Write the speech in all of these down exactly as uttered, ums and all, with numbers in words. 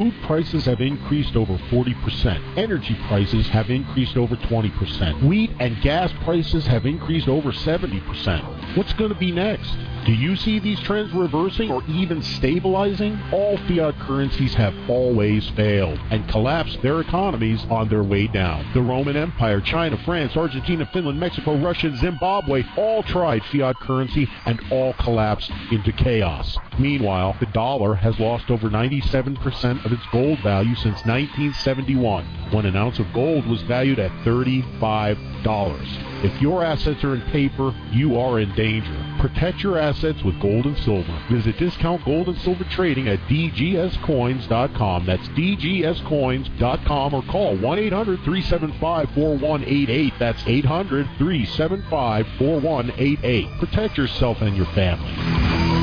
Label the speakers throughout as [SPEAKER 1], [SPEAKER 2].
[SPEAKER 1] Food prices have increased over forty percent. Energy prices have increased over twenty percent. Wheat and gas prices have increased over seventy percent. What's going to be next? Do you see these trends reversing or even stabilizing? All fiat currencies have always failed and collapsed their economies on their way down. The Roman Empire, China, France, Argentina, Finland, Mexico, Russia, and Zimbabwe all tried fiat currency and all collapsed into chaos. Meanwhile, the dollar has lost over ninety-seven percent of its gold value since nineteen seventy-one, when an ounce of gold was valued at thirty-five dollars. If your assets are in paper, you are in danger. Protect your assets with gold and silver. Visit Discount Gold and Silver Trading at d g s coins dot com. That's d g s coins dot com, or call one eight hundred three seven five four one eight eight. That's eight hundred three seven five four one eight eight. Protect yourself and your family.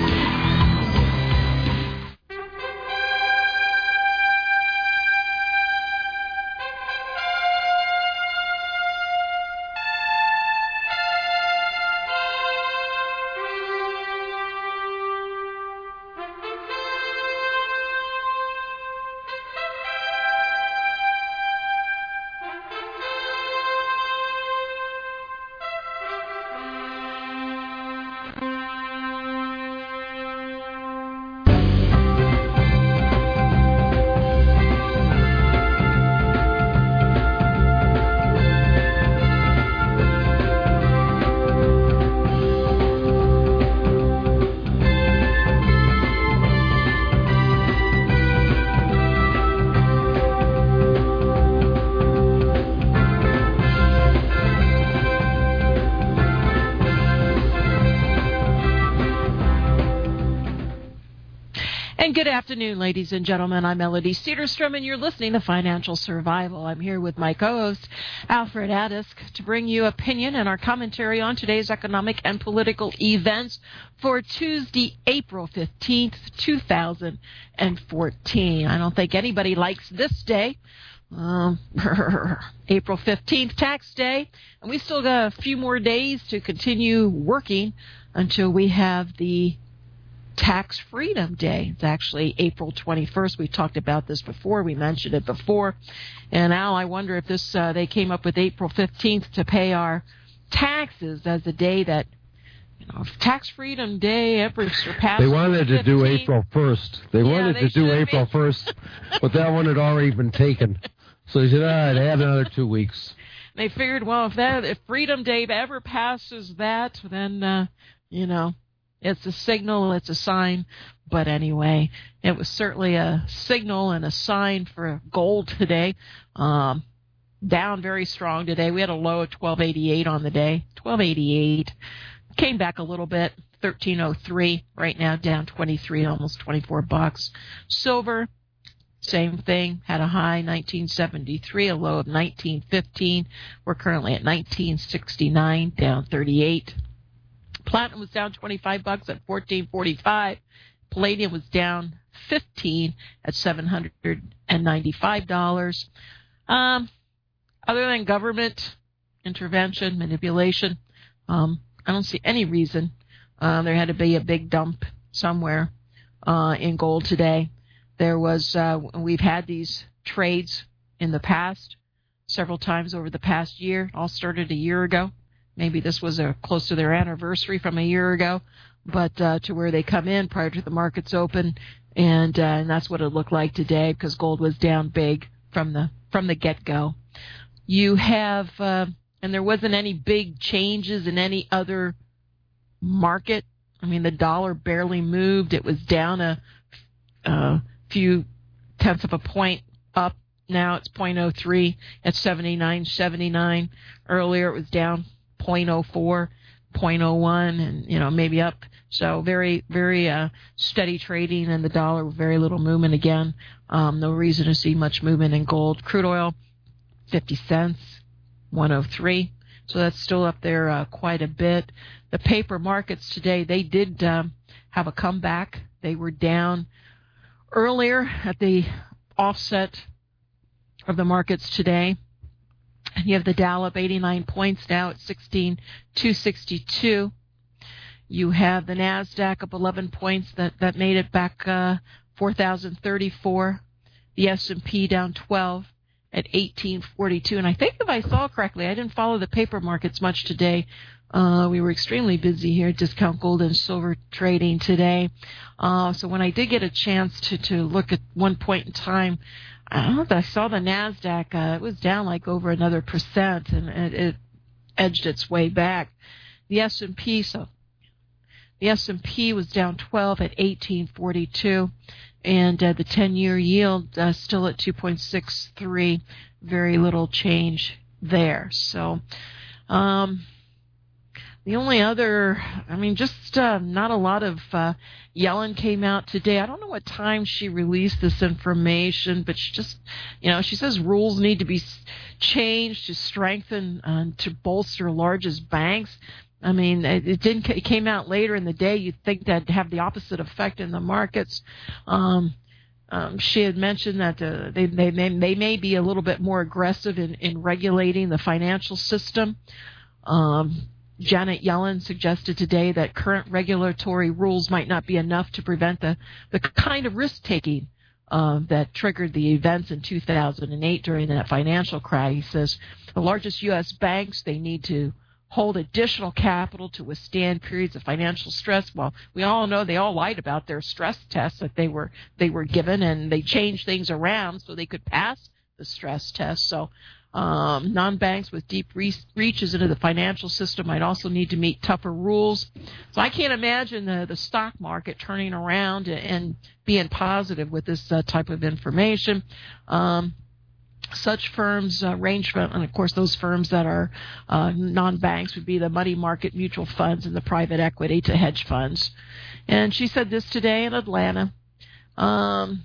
[SPEAKER 2] Good afternoon, ladies and gentlemen. I'm Melody Cedarstrom, and you're listening to Financial Survival. I'm here with my co-host, Alfred Adisk, to bring you opinion and our commentary on today's economic and political events for Tuesday, April fifteenth, two thousand fourteen. I don't think anybody likes this day. Um, April fifteenth, tax day, and we still got a few more days to continue working until we have the Tax Freedom Day. It's actually April twenty-first. We talked about this before. We mentioned it before. And Al, I wonder if this uh, they came up with April fifteenth to pay our taxes as a day that, you know, if Tax Freedom Day ever surpassed.
[SPEAKER 3] They wanted to do April first. They
[SPEAKER 2] yeah,
[SPEAKER 3] wanted
[SPEAKER 2] they
[SPEAKER 3] to do April first, but that one had already been taken. So they said, all right, add another two weeks.
[SPEAKER 2] They figured, well, if that if Freedom Day ever passes that, then, uh, you know, it's a signal, it's a sign. But anyway, it was certainly a signal and a sign for gold today. Um, down very strong today. We had a low of twelve eighty-eight on the day. twelve eighty-eight. Came back a little bit. thirteen oh three. Right now down twenty-three, almost twenty-four bucks. Silver, same thing. Had a high nineteen seventy-three, a low of nineteen fifteen. We're currently at nineteen sixty-nine, down thirty-eight. Platinum was down twenty-five bucks at fourteen forty-five. Palladium was down fifteen at seven hundred ninety-five dollars. Um, other than government intervention, manipulation, um, I don't see any reason. Uh, there had to be a big dump somewhere uh, in gold today. There was, uh, we've had these trades in the past, several times over the past year. All started a year ago. Maybe this was a, close to their anniversary from a year ago, but uh, to where they come in prior to the markets open, and, uh, and that's what it looked like today because gold was down big from the from the get-go. You have, uh, and there wasn't any big changes in any other market. I mean, the dollar barely moved. It was down a, a few tenths of a point up. Now it's zero point zero three at seventy-nine seventy-nine. Earlier it was down zero point zero four, zero point zero one, and, you know, maybe up. So very, very uh, steady trading, and the dollar with very little movement again. Um, no reason to see much movement in gold. Crude oil, fifty cents, one oh three. So that's still up there uh, quite a bit. The paper markets today, they did um, have a comeback. They were down earlier at the offset of the markets today. And you have the Dow up eighty-nine points now at sixteen two sixty-two. You have the NASDAQ up eleven points. That, that made it back uh, four thousand thirty-four. The S and P down twelve at eighteen forty-two. And I think if I saw correctly, I didn't follow the paper markets much today. Uh, we were extremely busy here, discount gold and silver trading today. Uh, so when I did get a chance to, to look at one point in time, I don't know if I saw the NASDAQ, uh, it was down like over another percent, and it, it edged its way back. The S and P, so the S and P was down twelve at eighteen forty-two, and uh, the ten-year yield uh, still at two point six three, very little change there. So, um, the only other, I mean, just uh, not a lot of, uh, Yellen came out today. I don't know what time she released this information, but she just, you know, she says rules need to be changed to strengthen, uh, to bolster largest banks. I mean, it, it didn't, it came out later in the day. You'd think that'd have the opposite effect in the markets. Um, um, she had mentioned that uh, they, they, may, they may be a little bit more aggressive in, in regulating the financial system. Um, Janet Yellen suggested today that current regulatory rules might not be enough to prevent the, the kind of risk-taking uh, that triggered the events in two thousand eight during that financial crisis. The largest U S banks, they need to hold additional capital to withstand periods of financial stress. Well, we all know they all lied about their stress tests that they were they were given, and they changed things around so they could pass the stress test. So Um, non-banks with deep re- reaches into the financial system might also need to meet tougher rules. So I can't imagine the, the stock market turning around and, and being positive with this uh, type of information. Um, such firms uh, range from, and of course those firms that are uh, non-banks would be the money market mutual funds and the private equity to hedge funds. And she said this today in Atlanta. Um,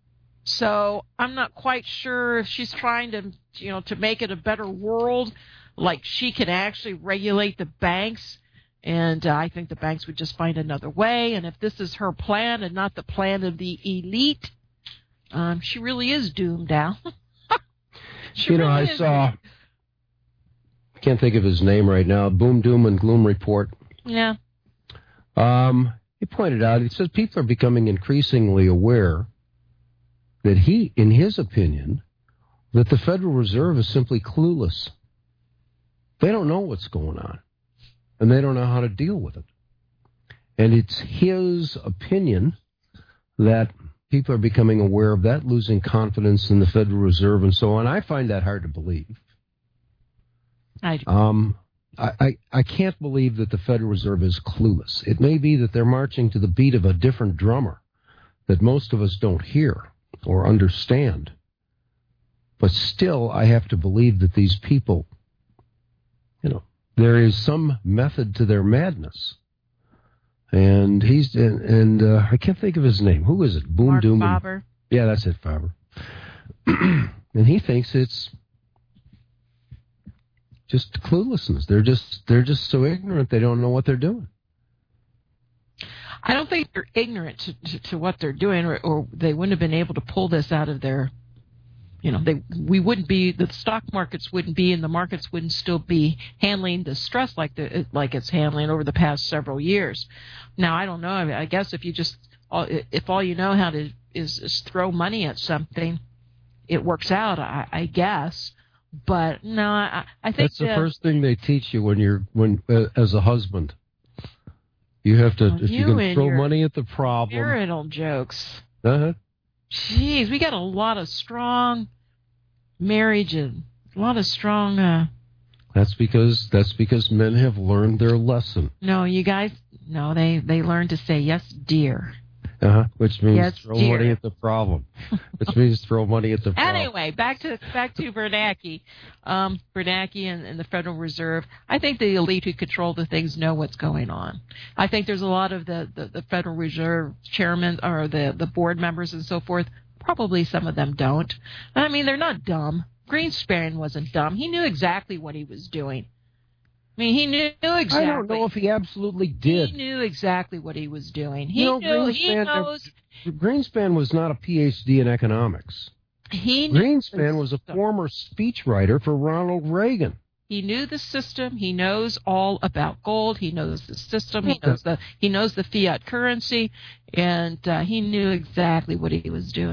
[SPEAKER 2] So I'm not quite sure if she's trying to, you know, to make it a better world, like she can actually regulate the banks. And uh, I think the banks would just find another way. And if this is her plan and not the plan of the elite, um, she really is doomed, Al.
[SPEAKER 3] you know,
[SPEAKER 2] really
[SPEAKER 3] I saw, I can't think of his name right now, Boom, Doom, and Gloom Report.
[SPEAKER 2] Yeah.
[SPEAKER 3] Um, he pointed out, he says people are becoming increasingly aware that he, in his opinion, that the Federal Reserve is simply clueless. They don't know what's going on, and they don't know how to deal with it. And it's his opinion that people are becoming aware of that, losing confidence in the Federal Reserve and so on. I find that hard to believe.
[SPEAKER 2] I do.
[SPEAKER 3] Um, I, I, I can't believe that the Federal Reserve is clueless. It may be that they're marching to the beat of a different drummer that most of us don't hear or understand. But still, I have to believe that these people, you know, there is some method to their madness. And he's, and, and uh, I can't think of his name. Who is it? Boom,
[SPEAKER 2] Mark
[SPEAKER 3] Doom.
[SPEAKER 2] Faber.
[SPEAKER 3] And, yeah, that's it, Faber. And he thinks it's just cluelessness. They're just, they're just so ignorant they don't know what they're doing.
[SPEAKER 2] I don't think they're ignorant to, to, to what they're doing, or, or they wouldn't have been able to pull this out of their, you know, they we wouldn't be, the stock markets wouldn't be, and the markets wouldn't still be handling the stress like the like it's handling over the past several years. Now, I don't know. I, mean, I guess if you just, if all you know how to is, is throw money at something, it works out, I, I guess. But no, I, I think
[SPEAKER 3] that's the, the first thing they teach you when you're when uh, as a husband. You have to,
[SPEAKER 2] well,
[SPEAKER 3] if you, you can throw money at the problem.
[SPEAKER 2] Marital jokes.
[SPEAKER 3] Uh-huh.
[SPEAKER 2] Jeez, we got a lot of strong marriages, a lot of strong. Uh,
[SPEAKER 3] that's because that's because men have learned their lesson.
[SPEAKER 2] No, you guys, no, they they learned to say yes, dear.
[SPEAKER 3] Uh-huh. Which means
[SPEAKER 2] yes,
[SPEAKER 3] throw
[SPEAKER 2] dear.
[SPEAKER 3] money at the problem. Which means throw money at the problem.
[SPEAKER 2] Anyway, back to back to Bernanke. Um, Bernanke and, and the Federal Reserve. I think the elite who control the things know what's going on. I think there's a lot of the, the, the Federal Reserve chairmen or the, the board members and so forth. Probably some of them don't. I mean, they're not dumb. Greenspan wasn't dumb. He knew exactly what he was doing. I mean, he knew exactly.
[SPEAKER 3] I don't know if he absolutely did.
[SPEAKER 2] He knew exactly what he was doing. He
[SPEAKER 3] you know,
[SPEAKER 2] knew.
[SPEAKER 3] Greenspan,
[SPEAKER 2] He knows.
[SPEAKER 3] Greenspan was not a P H D in economics.
[SPEAKER 2] He knew
[SPEAKER 3] Greenspan was a former speechwriter for Ronald Reagan.
[SPEAKER 2] He knew the system. He knows all about gold. He knows the system. He knows the he knows the fiat currency, and uh, he knew exactly what he was doing.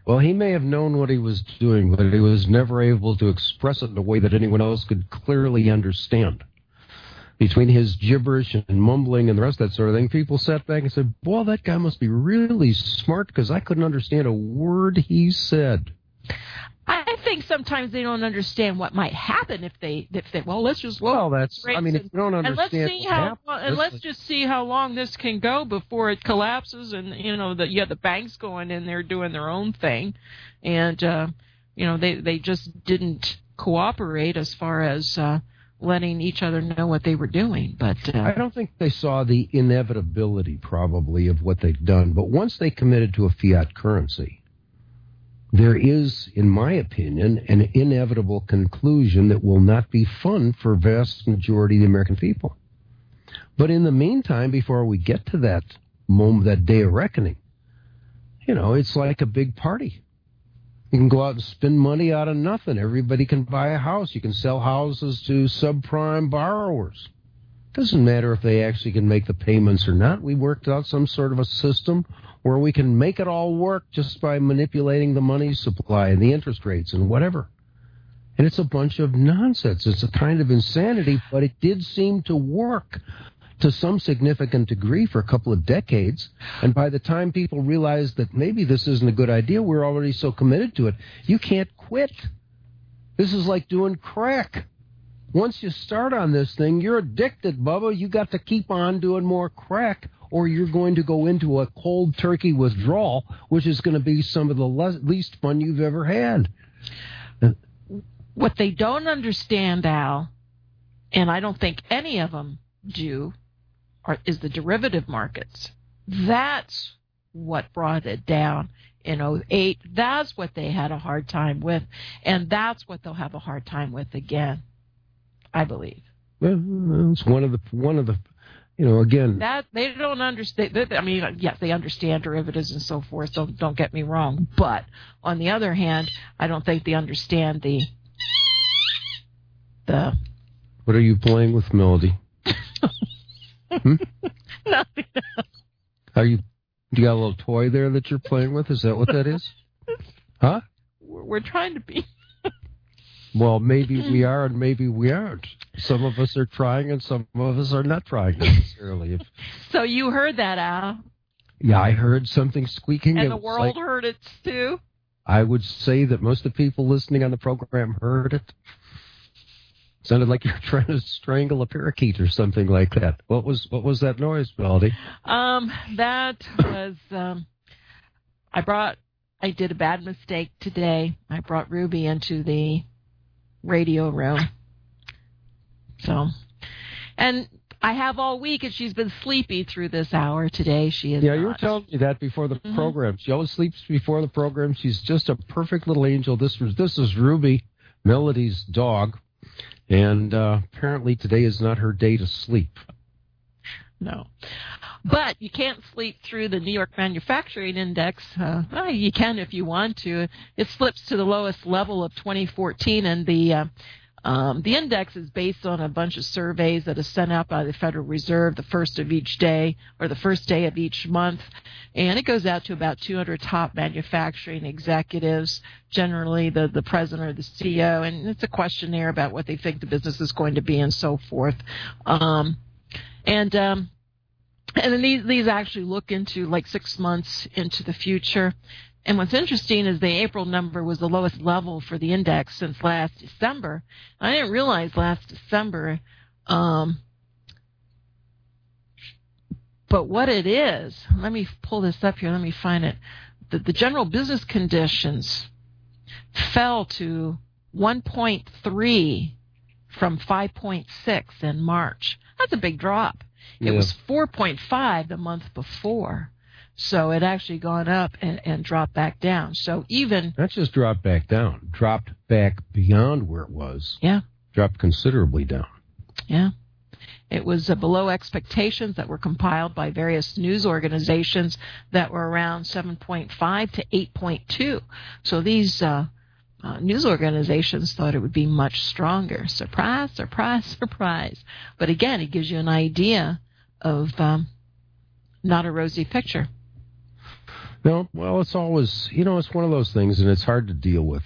[SPEAKER 3] Well, he may have known what he was doing, but he was never able to express it in a way that anyone else could clearly understand. Between his gibberish and mumbling and the rest of that sort of thing, people sat back and said, boy, that guy must be really smart because I couldn't understand a word he said.
[SPEAKER 2] I think sometimes they don't understand what might happen if they, if they well, let's just look.
[SPEAKER 3] Well, that's, I mean, if you don't understand
[SPEAKER 2] and let's see
[SPEAKER 3] what
[SPEAKER 2] how,
[SPEAKER 3] happens,
[SPEAKER 2] well, and let's just see how long this can go before it collapses, and you know, the you have the banks going in there doing their own thing, and uh, you know, they they just didn't cooperate as far as uh, letting each other know what they were doing. But uh,
[SPEAKER 3] I don't think they saw the inevitability, probably, of what they've done. But once they committed to a fiat currency, there is, in my opinion, an inevitable conclusion that will not be fun for a vast majority of the American people. But in the meantime, before we get to that moment, that day of reckoning, you know, it's like a big party. You can go out and spend money out of nothing. Everybody can buy a house. You can sell houses to subprime borrowers. Doesn't matter if they actually can make the payments or not. We worked out some sort of a system where we can make it all work just by manipulating the money supply and the interest rates and whatever. And it's a bunch of nonsense. It's a kind of insanity, but it did seem to work to some significant degree for a couple of decades. And by the time people realized that maybe this isn't a good idea, we're already so committed to it. You can't quit. This is like doing crack. Once you start on this thing, you're addicted, Bubba. You got to keep on doing more crack, or you're going to go into a cold turkey withdrawal, which is going to be some of the le- least fun you've ever had.
[SPEAKER 2] What they don't understand, Al, and I don't think any of them do, are, is the derivative markets. That's what brought it down in oh eight. That's what they had a hard time with, and that's what they'll have a hard time with again, I believe.
[SPEAKER 3] Well, it's one of the one of the, you know, again.
[SPEAKER 2] That they don't understand. I mean, yes, they understand derivatives and so forth. Don't don't get me wrong. But on the other hand, I don't think they understand the the.
[SPEAKER 3] What are you playing with, Melody? hmm?
[SPEAKER 2] Nothing else.
[SPEAKER 3] Are you? Do you got a little toy there that you're playing with? Is that what that is? Huh?
[SPEAKER 2] We're, we're trying to be.
[SPEAKER 3] Well, maybe we are and maybe we aren't. Some of us are trying and some of us are not trying necessarily. If,
[SPEAKER 2] so you heard that, Al?
[SPEAKER 3] Yeah, I heard something squeaking.
[SPEAKER 2] And
[SPEAKER 3] it
[SPEAKER 2] the world
[SPEAKER 3] like,
[SPEAKER 2] heard it too?
[SPEAKER 3] I would say that most of the people listening on the program heard it. Sounded like you were trying to strangle a parakeet or something like that. What was what was that noise, Melody?
[SPEAKER 2] Um, that was um, I brought I did a bad mistake today. I brought Ruby into the radio room. So, and I have all week, and she's been sleepy through this hour today. She is.
[SPEAKER 3] Yeah,
[SPEAKER 2] not.
[SPEAKER 3] You were telling me that before the
[SPEAKER 2] mm-hmm.
[SPEAKER 3] program. She always sleeps before the program. She's just a perfect little angel. This was this is Ruby, Melody's dog. And uh, apparently today is not her day to sleep.
[SPEAKER 2] No. But you can't sleep through the New York Manufacturing Index. Uh, well, you can if you want to. It slips to the lowest level of twenty fourteen, and the uh, um, the index is based on a bunch of surveys that are sent out by the Federal Reserve the first of each day, or the first day of each month. And it goes out to about two hundred top manufacturing executives, generally the, the president or the C E O, and it's a questionnaire about what they think the business is going to be and so forth. Um, and um, and then these, these actually look into like six months into the future. And what's interesting is the April number was the lowest level for the index since last December. I didn't realize last December um, But what it is, let me pull this up here, let me find it. The, the general business conditions fell to one point three from five point six in March. That's a big drop.
[SPEAKER 3] Yeah.
[SPEAKER 2] It was four point five the month before. So it actually gone up and, and dropped back down. So even...
[SPEAKER 3] Not just dropped back down, dropped back beyond where it was.
[SPEAKER 2] Yeah.
[SPEAKER 3] Dropped considerably down.
[SPEAKER 2] Yeah. It was uh, below expectations that were compiled by various news organizations that were around seven point five to eight point two. So these uh, uh, news organizations thought it would be much stronger. Surprise, surprise, surprise. But again, it gives you an idea of um, not a rosy picture.
[SPEAKER 3] No, well, it's always, you know, it's one of those things, and it's hard to deal with.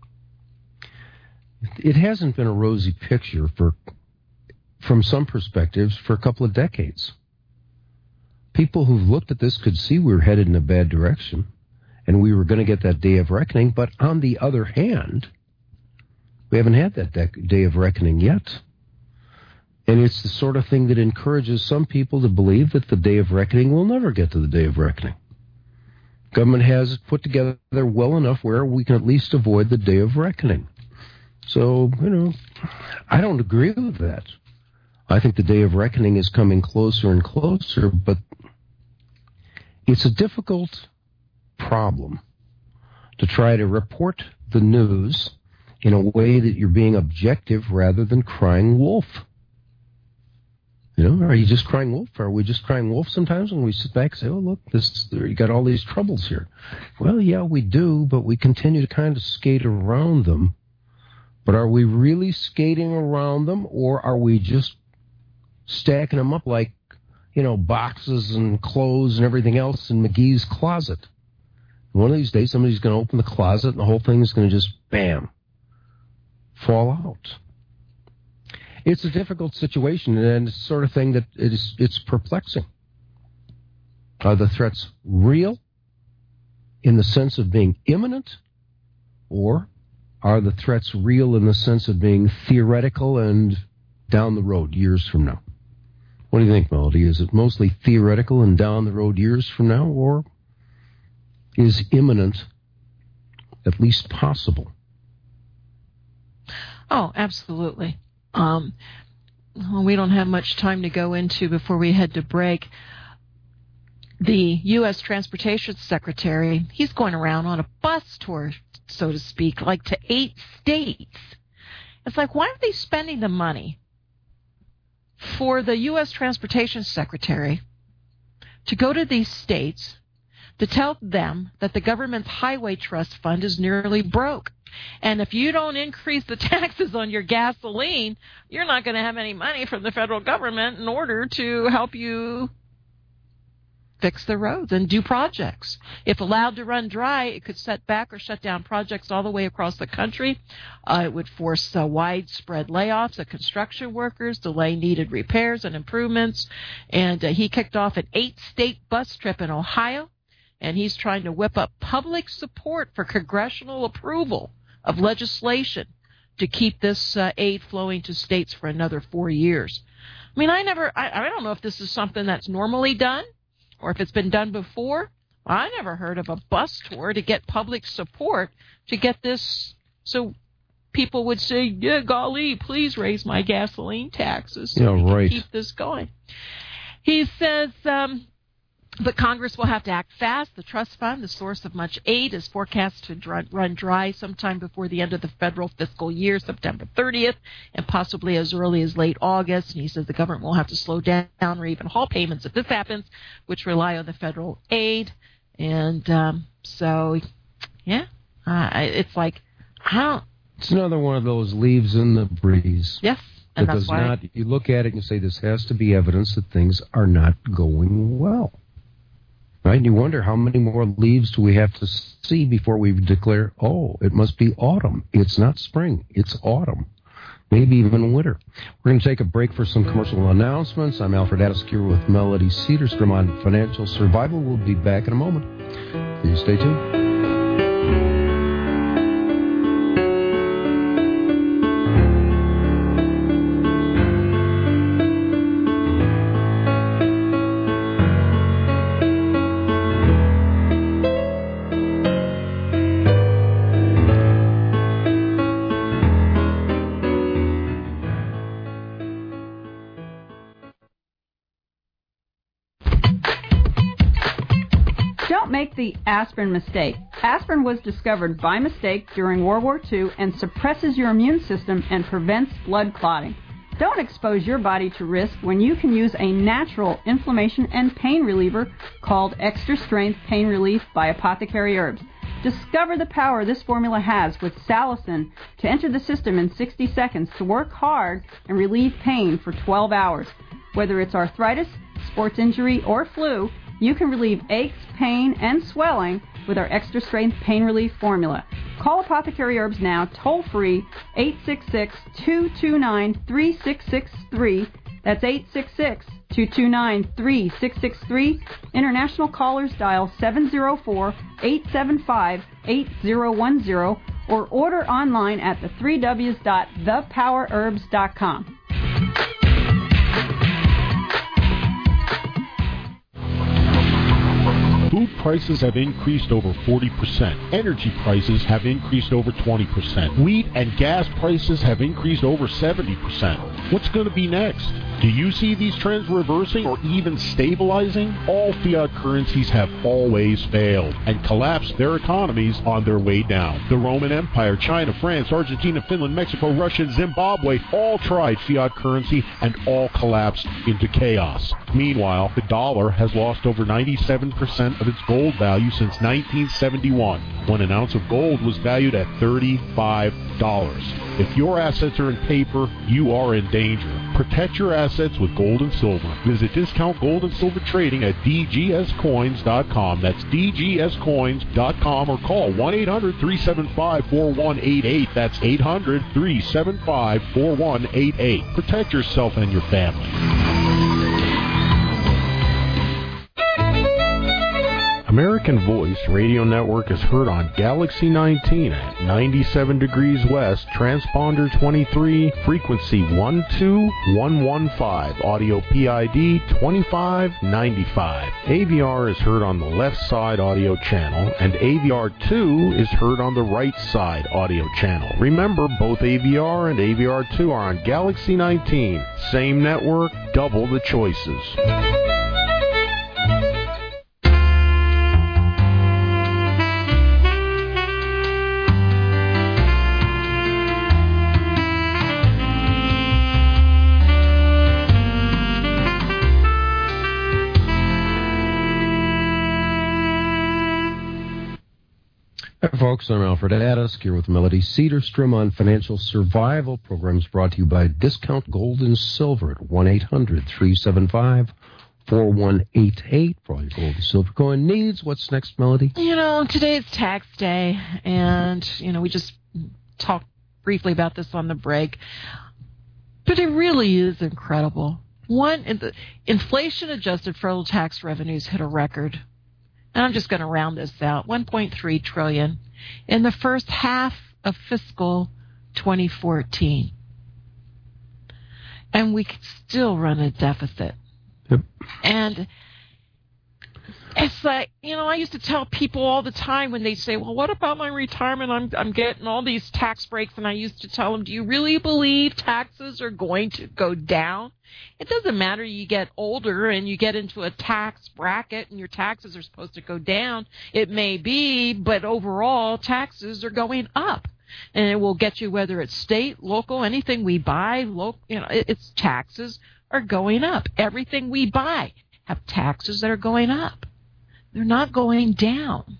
[SPEAKER 3] It hasn't been a rosy picture for, from some perspectives, for a couple of decades. People who've looked at this could see we were headed in a bad direction, and we were going to get that day of reckoning. But on the other hand, we haven't had that de- day of reckoning yet. And it's the sort of thing that encourages some people to believe that the day of reckoning will never get to the day of reckoning. Government has it put together well enough where we can at least avoid the day of reckoning. So, you know, I don't agree with that. I think the day of reckoning is coming closer and closer, but it's a difficult problem to try to report the news in a way that you're being objective rather than crying wolf. You know, are you just crying wolf? Are we just crying wolf sometimes when we sit back and say, oh, look, this, you got all these troubles here? Well, yeah, we do, but we continue to kind of skate around them. But are we really skating around them, or are we just stacking them up like, you know, boxes and clothes and everything else in McGee's closet? One of these days, somebody's going to open the closet and the whole thing is going to just, bam, fall out. It's a difficult situation, and it's the sort of thing that it is, it's perplexing. Are the threats real in the sense of being imminent, or are the threats real in the sense of being theoretical and down the road years from now? What do you think, Melody? Is it mostly theoretical and down the road years from now, or is imminent at least possible?
[SPEAKER 2] Oh, absolutely. Um, well, we don't have much time to go into before we head to break. The U S Transportation Secretary, he's going around on a bus tour, so to speak, like to eight states. It's like, why are they spending the money for the U S Transportation Secretary to go to these states to tell them that the government's highway trust fund is nearly broke? And if you don't increase the taxes on your gasoline, you're not going to have any money from the federal government in order to help you fix the roads and do projects. If allowed to run dry, it could set back or shut down projects all the way across the country. Uh, it would force uh, widespread layoffs of construction workers, delay needed repairs and improvements. And uh, he kicked off an eight-state bus trip in Ohio, and he's trying to whip up public support for congressional approval of legislation to keep this uh, aid flowing to states for another four years. I mean, I never, I, I don't know if this is something that's normally done or if it's been done before. I never heard of a bus tour to get public support to get this, so people would say, yeah, golly, please raise my gasoline taxes so
[SPEAKER 3] yeah,
[SPEAKER 2] we
[SPEAKER 3] right.
[SPEAKER 2] can keep this going. He says, um, but Congress will have to act fast. The trust fund, the source of much aid, is forecast to dr- run dry sometime before the end of the federal fiscal year, September thirtieth, and possibly as early as late August. And he says the government will have to slow down or even halt payments if this happens, which rely on the federal aid. And um, so, yeah, uh, it's like, I don't.
[SPEAKER 3] It's another one of those leaves in the breeze.
[SPEAKER 2] Yes. And
[SPEAKER 3] that
[SPEAKER 2] that's
[SPEAKER 3] does
[SPEAKER 2] why
[SPEAKER 3] not, you look at it and you say this has to be evidence that things are not going well. Right? And you wonder how many more leaves do we have to see before we declare, oh, it must be autumn. It's not spring. It's autumn. Maybe even winter. We're going to take a break for some commercial announcements. I'm Alfred Adams-Cure with Melody Cedarstrom on Financial Survival. We'll be back in a moment. Please stay tuned.
[SPEAKER 4] Make the aspirin mistake. Aspirin was discovered by mistake during World War Two and suppresses your immune system and prevents blood clotting. Don't expose your body to risk when you can use a natural inflammation and pain reliever called Extra Strength Pain Relief by Apothecary Herbs. Discover the power this formula has with salicin to enter the system in sixty seconds to work hard and relieve pain for twelve hours. Whether it's arthritis, sports injury, or flu, You can relieve aches, pain, and swelling with our extra strength pain relief formula. Call Apothecary Herbs now, toll free, eight six six, two two nine, three six six three. That's eight six six, two two nine, three six six three. International callers dial seven zero four, eight seven five, eight zero one zero or order online at the three w's dot the power herbs dot com.
[SPEAKER 1] Food prices have increased over forty percent. Energy prices have increased over twenty percent. Wheat and gas prices have increased over seventy percent. What's going to be next? Do you see these trends reversing or even stabilizing? All fiat currencies have always failed and collapsed their economies on their way down. The Roman Empire, China, France, Argentina, Finland, Mexico, Russia, and Zimbabwe all tried fiat currency and all collapsed into chaos. Meanwhile, the dollar has lost over ninety-seven percent of its gold value since nineteen seventy-one, when an ounce of gold was valued at thirty-five dollars. If your assets are in paper, you are in danger. Protect your assets with gold and silver. Visit Discount Gold and Silver Trading at d g s coins dot com. That's d g s coins dot com or call one eight hundred, three seven five, four one eight eight. That's eight hundred, three seven five, four one eight eight. Protect yourself and your family. American Voice Radio Network is heard on Galaxy nineteen at ninety-seven degrees west, transponder twenty-three, frequency one two one one five, audio P I D twenty-five ninety-five. A V R is heard on the left side audio channel, and A V R two is heard on the right side audio channel. Remember, both A V R and A V R two are on Galaxy nineteen. Same network, double the choices.
[SPEAKER 3] Hi, folks. I'm Alfred Addis here with Melody Cedarstrom on Financial Survival. Programs brought to you by Discount Gold and Silver at one eight hundred, three seven five, four one eight eight for all your gold and silver coin needs. What's next, Melody?
[SPEAKER 2] You know, today is tax day, and, you know, we just talked briefly about this on the break, but it really is incredible. One, the inflation-adjusted federal tax revenues hit a record. And I'm just going to round this out, one point three trillion dollars in the first half of fiscal twenty fourteen. And we could still run a deficit.
[SPEAKER 3] Yep.
[SPEAKER 2] And it's like, you know, I used to tell people all the time when they say, well, what about my retirement? I'm I'm getting all these tax breaks. And I used to tell them, do you really believe taxes are going to go down? It doesn't matter. You get older and you get into a tax bracket and your taxes are supposed to go down. It may be, but overall taxes are going up. And it will get you whether it's state, local, anything we buy, local, you know, it, it's taxes are going up. Everything we buy have taxes that are going up. They're not going down.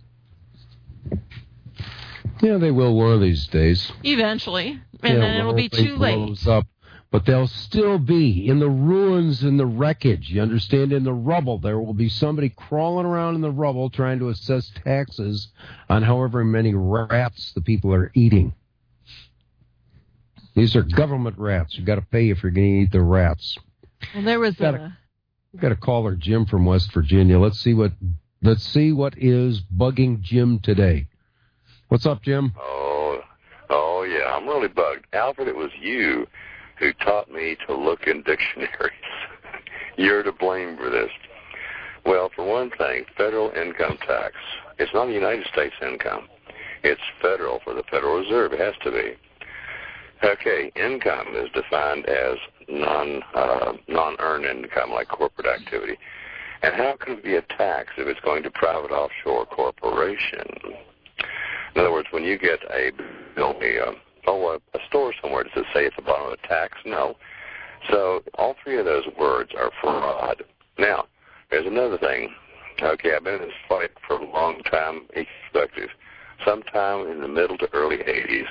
[SPEAKER 3] Yeah, they will one of these days.
[SPEAKER 2] Eventually. And
[SPEAKER 3] yeah,
[SPEAKER 2] then it'll be too late.
[SPEAKER 3] Up, but they'll still be in the ruins, in the wreckage. You understand? In the rubble. There will be somebody crawling around in the rubble trying to assess taxes on however many rats the people are eating. These are government rats. You've got to pay if you're going to eat the rats.
[SPEAKER 2] Well, there was
[SPEAKER 3] We've got,
[SPEAKER 2] a...
[SPEAKER 3] a, we've got a caller, Jim from West Virginia. Let's see what let's see what is bugging Jim today. What's up, Jim?
[SPEAKER 5] Oh, oh yeah, I'm really bugged. Alfred, it was you who taught me to look in dictionaries. You're to blame for this. Well, for one thing, federal income tax. It's not a United States income. It's federal for the Federal Reserve. It has to be. Okay, income is defined as non, uh, non-earned income, like corporate activity. And how can it be a tax if it's going to private offshore corporation? In other words, when you get a bill, a, oh, a, a store somewhere, does it say at the bottom of the tax? No. So all three of those words are fraud. Now, there's another thing. Okay, I've been in this fight for a long time, perspective. Sometime in the middle to early eighties,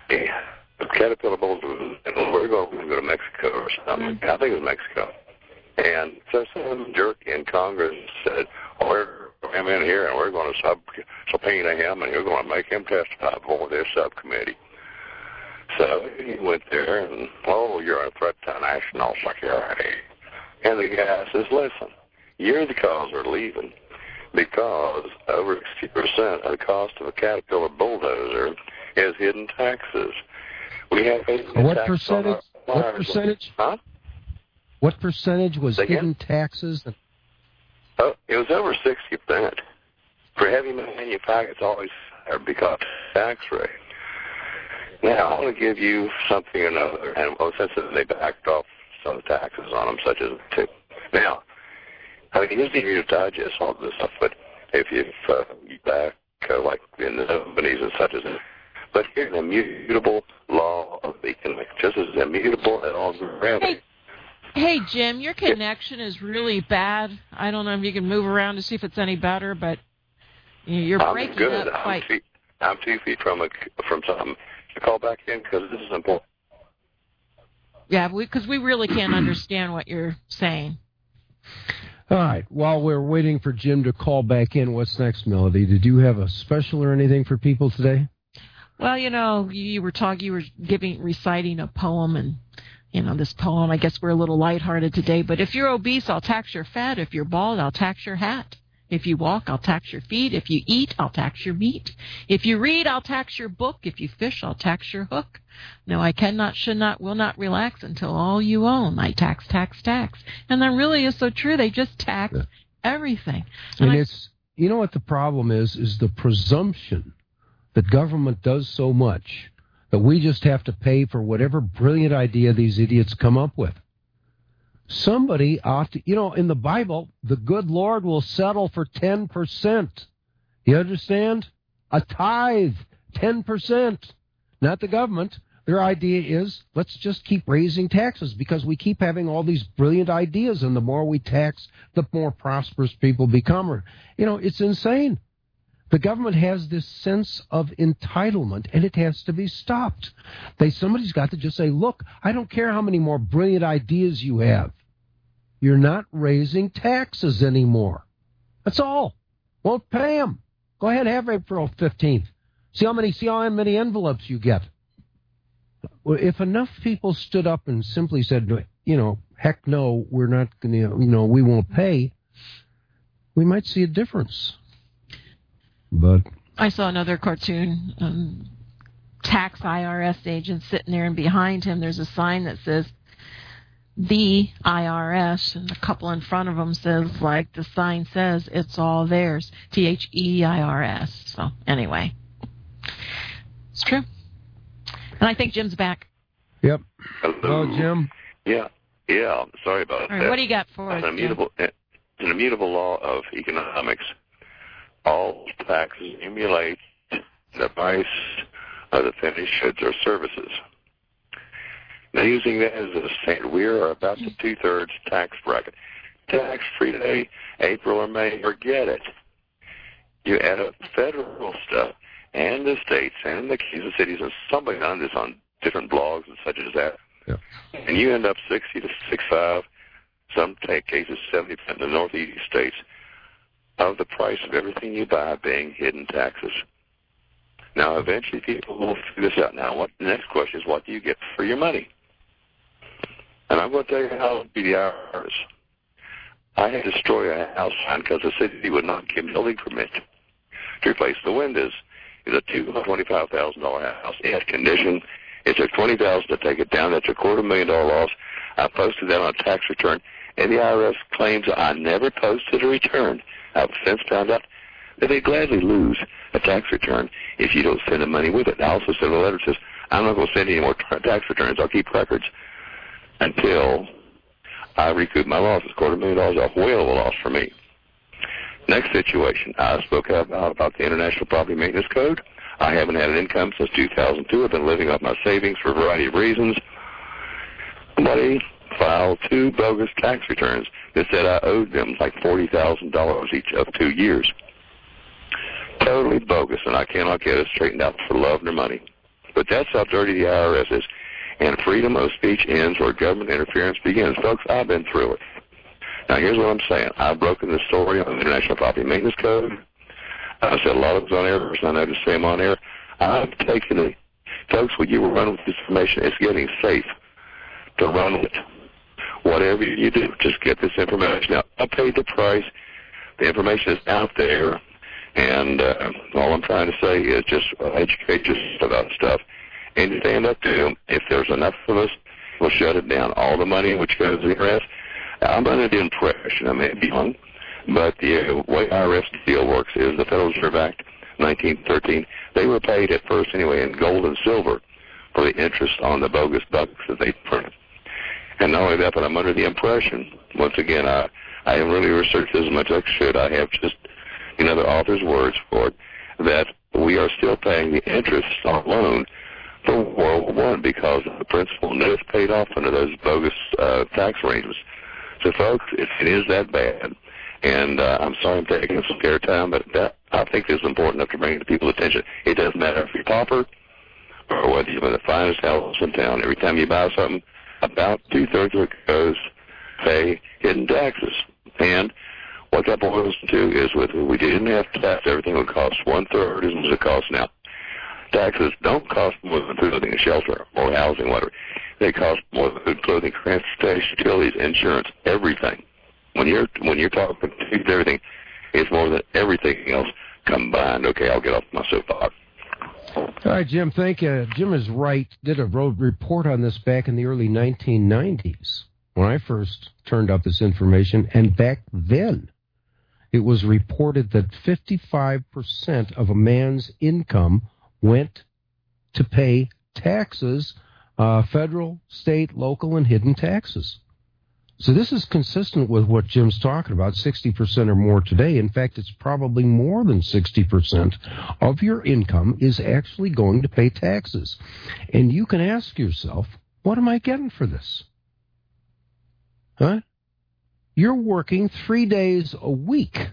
[SPEAKER 5] the Caterpillar Bulls, and we're going to go to Mexico or something. I think it was Mexico. And so some jerk in Congress said, oh, we're him in here and we're going to sub, subpoena him and we're going to make him testify before this subcommittee. So he went there and, oh, you're a threat to national security. And the guy says, listen, you're the cause we're leaving because over sixty percent of the cost of a Caterpillar bulldozer is hidden taxes. We have
[SPEAKER 3] what tax percentage? What percentage?
[SPEAKER 5] Huh?
[SPEAKER 3] What percentage was
[SPEAKER 5] Again?
[SPEAKER 3] hidden taxes?
[SPEAKER 5] Oh, it was over sixty percent. For heavy manufacturing, it's always higher because of the tax rate. Now, I want to give you something another, and well, since they backed off some taxes on them, such as two. Now, I mean, it's easy to digest all this stuff, but if you uh, you back, uh, like in the companies and such as that, but here's an immutable law of economics, just as immutable as all of gravity.
[SPEAKER 2] Hey, hey, Jim, your connection is really bad. I don't know if you can move around to see if it's any better, but you're
[SPEAKER 5] I'm
[SPEAKER 2] breaking
[SPEAKER 5] good.
[SPEAKER 2] up quite.
[SPEAKER 5] I'm, feet, I'm two feet from a, from something. You call back in because this is important.
[SPEAKER 2] Yeah, because we, we really can't understand what you're saying.
[SPEAKER 3] All right. While we're waiting for Jim to call back in, what's next, Melody? Did you have a special or anything for people today?
[SPEAKER 2] Well, you know, you, you were talking, you were giving, reciting a poem, and you know, this poem. I guess we're a little lighthearted today. But if you're obese, I'll tax your fat. If you're bald, I'll tax your hat. If you walk, I'll tax your feet. If you eat, I'll tax your meat. If you read, I'll tax your book. If you fish, I'll tax your hook. No, I cannot, should not, will not relax until all you own. I tax, tax, tax. And that really is so true. They just tax yeah. everything.
[SPEAKER 3] And, and
[SPEAKER 2] I,
[SPEAKER 3] it's, you know what the problem is, is the presumption that government does so much that we just have to pay for whatever brilliant idea these idiots come up with. Somebody ought to, you know, in the Bible, the good Lord will settle for ten percent. You understand? A tithe, ten percent. Not the government. Their idea is, let's just keep raising taxes because we keep having all these brilliant ideas, and the more we tax, the more prosperous people become. You know, it's insane. The government has this sense of entitlement, and it has to be stopped. They Somebody's got to just say, look, I don't care how many more brilliant ideas you have. You're not raising taxes anymore. That's all. Won't pay them. Go ahead, have April fifteenth. See how many, see how many envelopes you get. Well, if enough people stood up and simply said, you know, heck no, we're not going to, you know, we won't pay, we might see a difference. But
[SPEAKER 2] I saw another cartoon, um, tax I R S agent sitting there, and behind him there's a sign that says, the I R S, and a couple in front of them says, like the sign says, it's all theirs. T H E I R S. So, anyway. It's true. And I think Jim's back.
[SPEAKER 3] Yep.
[SPEAKER 5] Hello,
[SPEAKER 3] Hello Jim.
[SPEAKER 5] Yeah. Yeah. Sorry about
[SPEAKER 2] all right,
[SPEAKER 5] that.
[SPEAKER 2] What do you got for us,
[SPEAKER 5] an immutable, Jim? An immutable law of economics. All taxes emulate the price of the finished goods or services. Now, using that as a standard, we are about the two-thirds tax bracket. Tax-free today, April or May, forget it. You add up federal stuff and the states and the Kansas cities, and somebody done this on different blogs and such as that,
[SPEAKER 3] yeah.
[SPEAKER 5] and you end up sixty to sixty-five, some take cases seventy percent in the northeast states, of the price of everything you buy being hidden taxes. Now, eventually people will figure this out. Now, what the next question is, what do you get for your money? And I'm going to tell you how it would be the I R S. I had to destroy a house because the city would not give me a building permit to replace the windows. It's a two hundred twenty-five thousand dollars house. It had condition. It took twenty thousand dollars to take it down. That's a quarter million dollar loss. I posted that on a tax return, and the I R S claims I never posted a return. I've since found out that they gladly lose a tax return if you don't send the money with it. I also sent a letter that says, I'm not going to send any more tax returns. I'll keep records until I recoup my losses. Quarter million dollars is a whale of a loss for me. Next situation, I spoke about, about the International Property Maintenance Code. I haven't had an income since two thousand two. I've been living off my savings for a variety of reasons. Somebody filed two bogus tax returns that said I owed them like forty thousand dollars each of two years. Totally bogus, and I cannot get it straightened out for love nor money. But that's how dirty the I R S is. And freedom of speech ends where government interference begins. Folks, I've been through it. Now, here's what I'm saying. I've broken the story on the International Property Maintenance Code. I said a lot of it's on air, so I know to say them on air. I've taken it. Folks, when you were running with this information, it's getting safe to run with. Whatever you do, just get this information out. I paid the price. The information is out there. And uh, all I'm trying to say is just uh, educate yourself about stuff and stand up to them. If there's enough of us, we'll shut it down. All the money which goes to the I R S, I'm under the impression, I may be wrong, but the way I R S deal works is the Federal Reserve Act, nineteen thirteen, they were paid at first anyway in gold and silver for the interest on the bogus bucks that they printed. And not only that, but I'm under the impression, once again, I, I haven't really researched as much as I should. I have just another author's words for it, that we are still paying the interest on loan for World War One because the principal never paid off under those bogus uh, tax arrangements. So, folks, it, it is that bad. And uh, I'm sorry I'm taking up some of your time, but that, I think this is important enough to bring it to people's attention. It doesn't matter if you're pauper or whether you're in the finest house in town. Every time you buy something, about two-thirds of it goes pay hidden taxes. And what that boils to is with we didn't have to tax everything would cost one-third as much as it costs now. Taxes don't cost more than food, clothing, and shelter, or housing, whatever. They cost more than food, clothing, transportation, utilities, insurance, everything. When you're when you're talking to everything, it's more than everything else combined. Okay, I'll get off my soapbox.
[SPEAKER 3] All right, Jim, thank you. Jim is right. Did a road report on this back in the early nineteen nineties when I first turned up this information, and back then it was reported that fifty-five percent of a man's income went to pay taxes, uh, federal, state, local, and hidden taxes. So this is consistent with what Jim's talking about, sixty percent or more today. In fact, it's probably more than sixty percent of your income is actually going to pay taxes. And you can ask yourself, what am I getting for this? Huh? You're working three days a week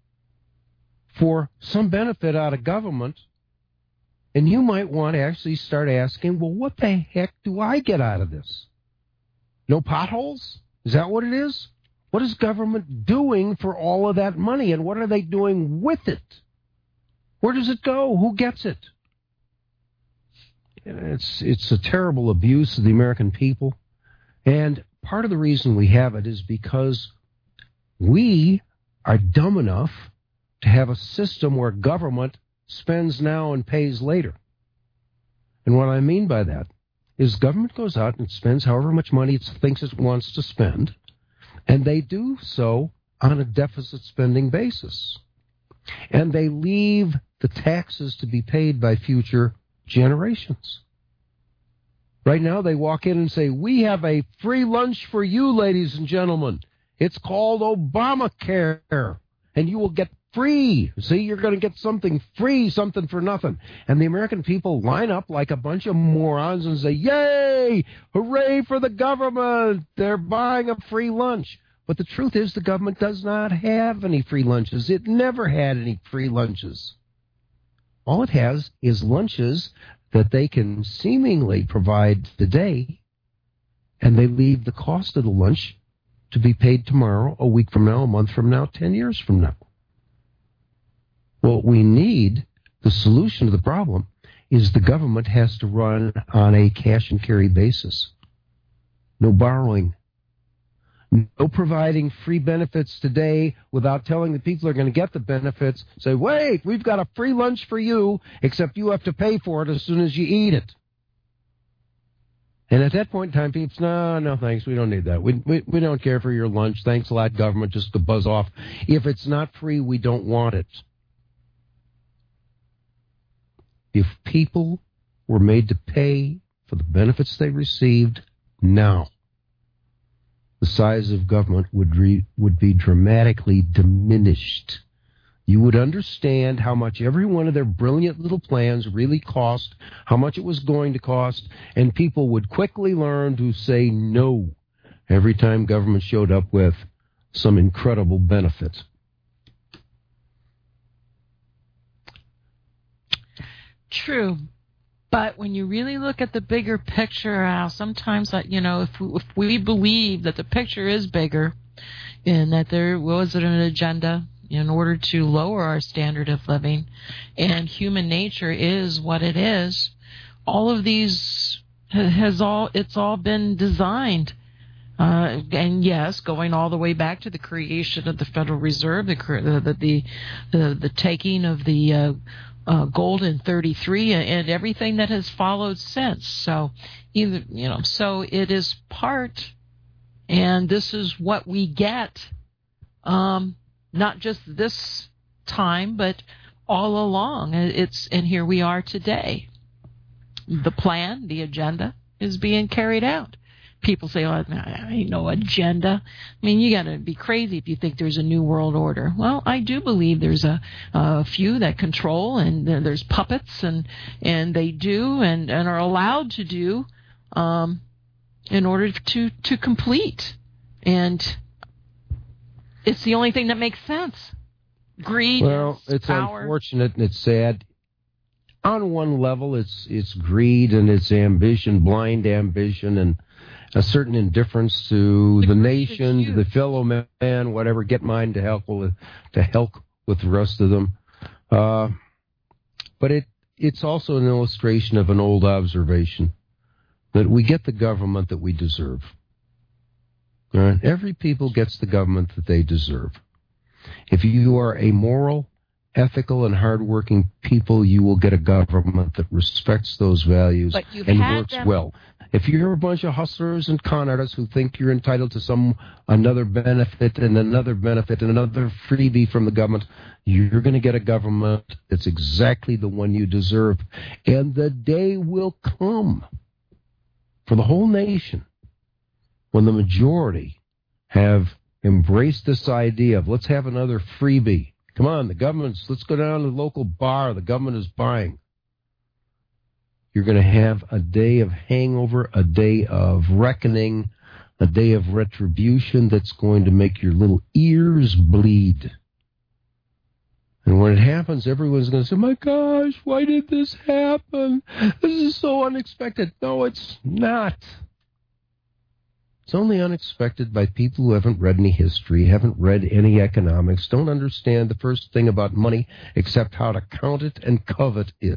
[SPEAKER 3] for some benefit out of government, and you might want to actually start asking, well, what the heck do I get out of this? No potholes? Is that what it is? What is government doing for all of that money, and what are they doing with it? Where does it go? Who gets it? It's it's a terrible abuse of the American people, and part of the reason we have it is because we are dumb enough to have a system where government spends now and pays later. And what I mean by that is government goes out and spends however much money it thinks it wants to spend, and they do so on a deficit spending basis. And they leave the taxes to be paid by future generations. Right now they walk in and say, we have a free lunch for you, ladies and gentlemen. It's called Obamacare, and you will get free. See, you're going to get something free, something for nothing. And the American people line up like a bunch of morons and say, yay, hooray for the government. They're buying a free lunch. But the truth is the government does not have any free lunches. It never had any free lunches. All it has is lunches that they can seemingly provide today, and they leave the cost of the lunch to be paid tomorrow, a week from now, a month from now, ten years from now. What we need, the solution to the problem, is the government has to run on a cash and carry basis. No borrowing. No providing free benefits today without telling the people who are going to get the benefits, say, wait, we've got a free lunch for you, except you have to pay for it as soon as you eat it. And at that point in time, people say, no, no, thanks, we don't need that. We, we, we don't care for your lunch. Thanks a lot, government, just to buzz off. If it's not free, we don't want it. If people were made to pay for the benefits they received now, the size of government would re, would be dramatically diminished. You would understand how much every one of their brilliant little plans really cost, how much it was going to cost, and people would quickly learn to say no every time government showed up with some incredible benefit.
[SPEAKER 2] True. But when you really look at the bigger picture, Al, sometimes, that you know, if we, if we believe that the picture is bigger, and that there was an agenda in order to lower our standard of living, and human nature is what it is. All of these has all it's all been designed, uh, and yes, going all the way back to the creation of the Federal Reserve, the the the the, the taking of the uh, uh, gold in thirty-three, and everything that has followed since. So, either you know, so it is part, and this is what we get. Um, Not just this time, but all along. It's and here we are today. The plan, the agenda, is being carried out. People say, "Oh, ain't no agenda." I mean, you got to be crazy if you think there's a new world order. Well, I do believe there's a, a few that control, and there's puppets, and and they do and, and are allowed to do, um, in order to to complete. And it's the only thing that makes sense. Greed,
[SPEAKER 3] well, it's
[SPEAKER 2] power.
[SPEAKER 3] Unfortunate and it's sad. On one level, it's it's greed and it's ambition, blind ambition, and a certain indifference to the, the nation, to the fellow man, whatever. Get mine to help with to help with the rest of them. Uh, but it it's also an illustration of an old observation that we get the government that we deserve. All right? Every people gets the government that they deserve. If you are a moral, ethical, and hardworking people, you will get a government that respects those values and works them. well. If you're a bunch of hustlers and con artists who think you're entitled to some another benefit and another benefit and another freebie from the government, you're going to get a government that's exactly the one you deserve. And the day will come for the whole nation when the majority have embraced this idea of let's have another freebie. Come on, the government's, let's go down to the local bar. The government is buying. You're going to have a day of hangover, a day of reckoning, a day of retribution that's going to make your little ears bleed. And when it happens, everyone's going to say, my gosh, why did this happen? This is so unexpected. No, it's not. It's only unexpected by people who haven't read any history, haven't read any economics, don't understand the first thing about money except how to count it and covet it.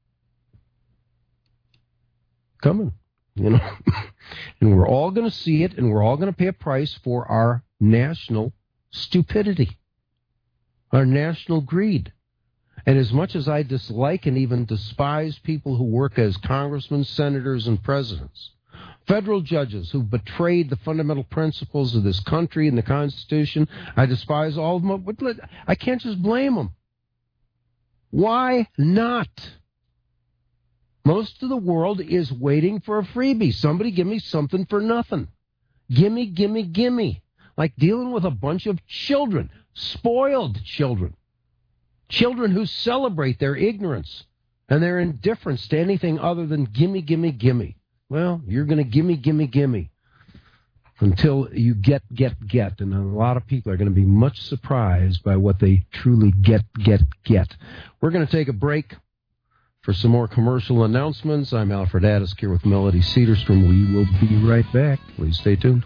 [SPEAKER 3] Coming, you know. And we're all going to see it, and we're all going to pay a price for our national stupidity, our national greed. And as much as I dislike and even despise people who work as congressmen, senators, and presidents, federal judges who betrayed the fundamental principles of this country and the Constitution, I despise all of them. But I can't just blame them. Why not? Most of the world is waiting for a freebie. Somebody give me something for nothing. Gimme, gimme, gimme. Like dealing with a bunch of children, spoiled children. Children who celebrate their ignorance and their indifference to anything other than gimme, gimme, gimme. Well, you're going to gimme, gimme, gimme until you get, get, get. And a lot of people are going to be much surprised by what they truly get, get, get. We're going to take a break for some more commercial announcements. I'm Alfred Addis here with Melody Cedarstrom. We will be right back. Please stay tuned.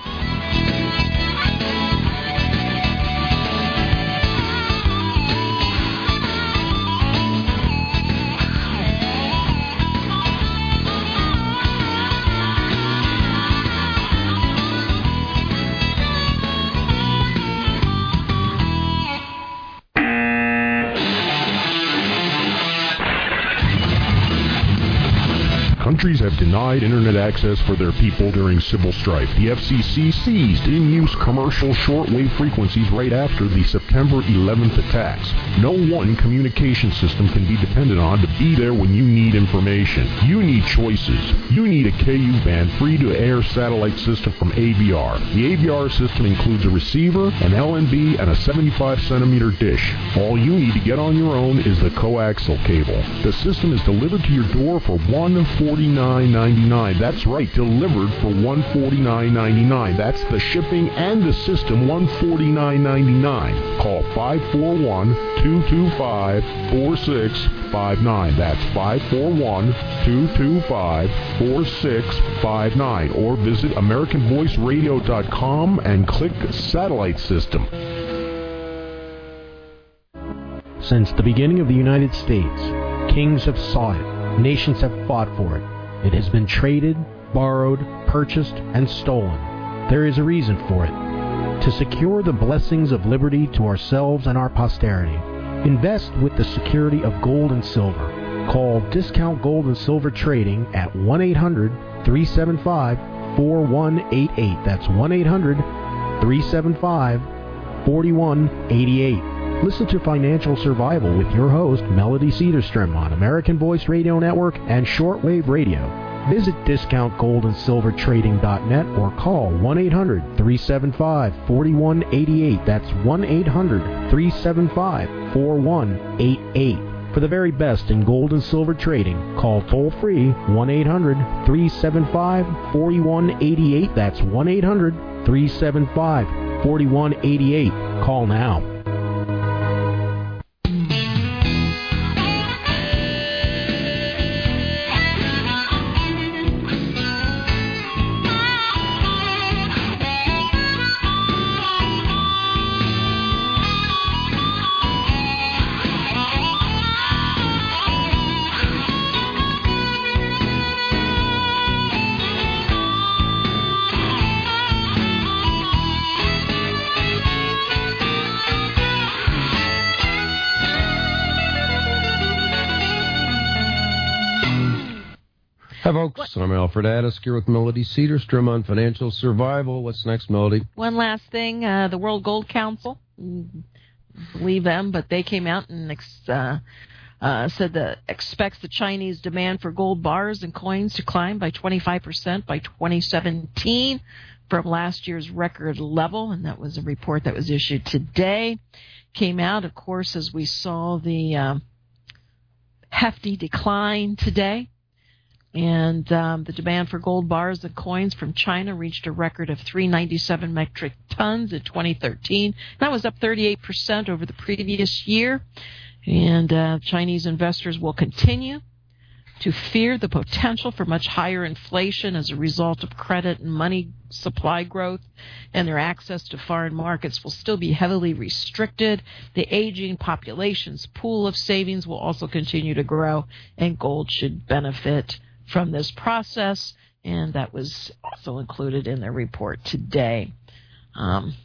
[SPEAKER 1] Countries have denied internet access for their people during civil strife. The F C C seized in-use commercial shortwave frequencies right after the September eleventh attacks. No one communication system can be depended on to be there when you need information. You need choices. You need a K U band free-to-air satellite system from A B R. The A B R system includes a receiver, an L N B, and a seventy-five centimeter dish. All you need to get on your own is the coaxial cable. The system is delivered to your door for one hundred forty forty-nine ninety-nine. That's right, delivered for one hundred forty-nine ninety-nine. That's the shipping and the system, one hundred forty-nine ninety-nine. Call five four one, two two five, four six five nine. That's five four one, two two five, four six five nine. Or visit American Voice Radio dot com and click Satellite System.
[SPEAKER 6] Since the beginning of the United States, kings have sought it, nations have fought for it. It has been traded, borrowed, purchased, and stolen. There is a reason for it. To secure the blessings of liberty to ourselves and our posterity, invest with the security of gold and silver. Call Discount Gold and Silver Trading at one eight hundred, three seven five, four one eight eight. That's one eight hundred, three seven five, four one eight eight. Listen to Financial Survival with your host, Melody Cedarstrom, on American Voice Radio Network and Shortwave Radio. Visit discount gold and silver trading dot net or call one eight hundred, three seven five, four one eight eight. That's one eight hundred, three seven five, four one eight eight. For the very best in gold and silver trading, call toll-free one eight hundred, three seven five, four one eight eight. That's one eight hundred, three seven five, four one eight eight. Call now.
[SPEAKER 3] Hi, folks. I'm Alfred Addis here with Melody Cedarstrom on Financial Survival. What's next, Melody?
[SPEAKER 2] One last thing. Uh, the World Gold Council, believe them, but they came out and ex- uh, uh, said that expects the Chinese demand for gold bars and coins to climb by twenty-five percent by twenty seventeen from last year's record level, and that was a report that was issued today. Came out, of course, as we saw the um, hefty decline today. And um, the demand for gold bars and coins from China reached a record of three hundred ninety-seven metric tons in twenty thirteen. That was up thirty-eight percent over the previous year. And uh, Chinese investors will continue to fear the potential for much higher inflation as a result of credit and money supply growth, and their access to foreign markets will still be heavily restricted. The aging population's pool of savings will also continue to grow, and gold should benefit from this process, and that was also included in their report today. Um,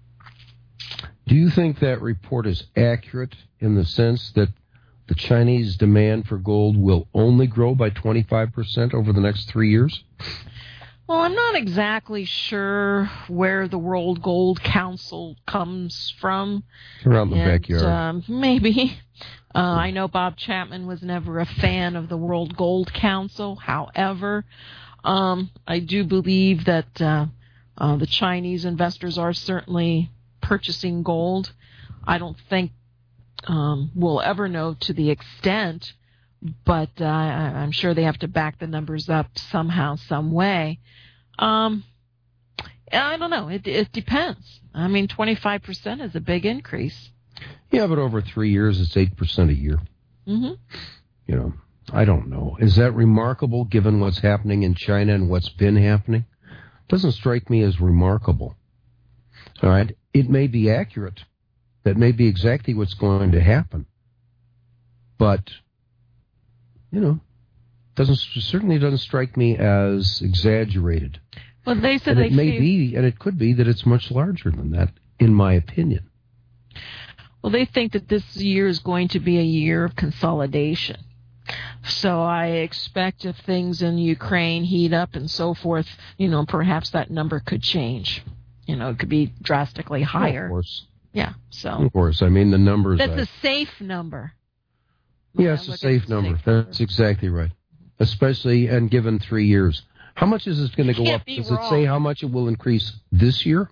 [SPEAKER 3] Do you think that report is accurate in the sense that the Chinese demand for gold will only grow by twenty-five percent over the next three years?
[SPEAKER 2] Well, I'm not exactly sure where the World Gold Council comes from.
[SPEAKER 3] Around the
[SPEAKER 2] and,
[SPEAKER 3] backyard.
[SPEAKER 2] Um, maybe. Uh, I know Bob Chapman was never a fan of the World Gold Council. However, um, I do believe that uh, uh, the Chinese investors are certainly purchasing gold. I don't think um, we'll ever know to the extent, but uh, I'm sure they have to back the numbers up somehow, some way. Um, I don't know. It, it depends. I mean, twenty-five percent is a big increase.
[SPEAKER 3] Yeah, but over three years, it's eight percent a year.
[SPEAKER 2] Mm-hmm.
[SPEAKER 3] You know, I don't know. Is that remarkable given what's happening in China and what's been happening? Doesn't strike me as remarkable. All right? It may be accurate. That may be exactly what's going to happen. But, you know, doesn't certainly doesn't strike me as exaggerated.
[SPEAKER 2] Well, they said
[SPEAKER 3] and
[SPEAKER 2] they
[SPEAKER 3] it may
[SPEAKER 2] feel-
[SPEAKER 3] be, and it could be that it's much larger than that, in my opinion.
[SPEAKER 2] Well, they think that this year is going to be a year of consolidation. So I expect if things in Ukraine heat up and so forth, you know, perhaps that number could change. You know, it could be drastically higher.
[SPEAKER 3] Of course.
[SPEAKER 2] Yeah, so.
[SPEAKER 3] Of course. I mean, the numbers.
[SPEAKER 2] That's
[SPEAKER 3] I,
[SPEAKER 2] a safe number.
[SPEAKER 3] Yes, a safe number. That's exactly right. Especially, and given three years. How much is it going to go
[SPEAKER 2] Can't
[SPEAKER 3] up?
[SPEAKER 2] be
[SPEAKER 3] Does it
[SPEAKER 2] wrong.
[SPEAKER 3] say how much it will increase this year?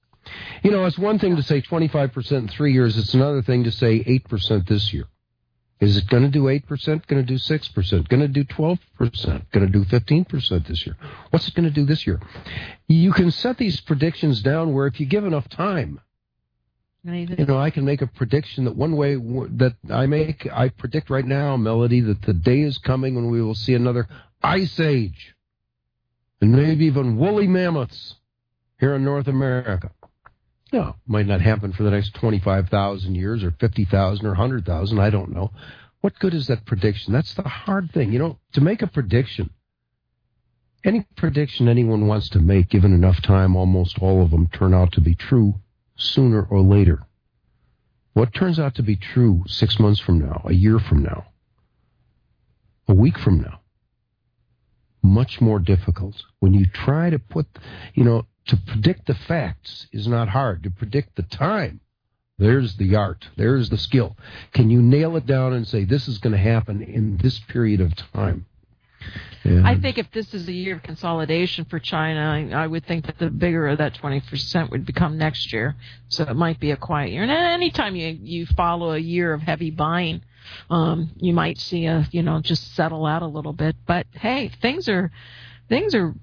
[SPEAKER 3] You know, it's one thing to say twenty-five percent in three years. It's another thing to say eight percent this year. Is it going to do eight percent, going to do six percent, going to do twelve percent, going to do fifteen percent this year? What's it going to do this year? You can set these predictions down where if you give enough time, you know, I can make a prediction that one way that I make, I predict right now, Melody, that the day is coming when we will see another ice age and maybe even woolly mammoths here in North America. No, might not happen for the next twenty-five thousand years or fifty thousand or one hundred thousand. I don't know. What good is that prediction? That's the hard thing. You know, to make a prediction, any prediction anyone wants to make, given enough time, almost all of them turn out to be true sooner or later. What turns out to be true six months from now, a year from now, a week from now? Much more difficult. When you try to put, you know, to predict the facts is not hard. To predict the time, there's the art. There's the skill. Can you nail it down and say this is going to happen in this period of time? And
[SPEAKER 2] I think if this is a year of consolidation for China, I, I would think that the bigger of that twenty percent would become next year. So it might be a quiet year. And anytime you, you follow a year of heavy buying, um, you might see a, you know, just settle out a little bit. But hey, things are, things are,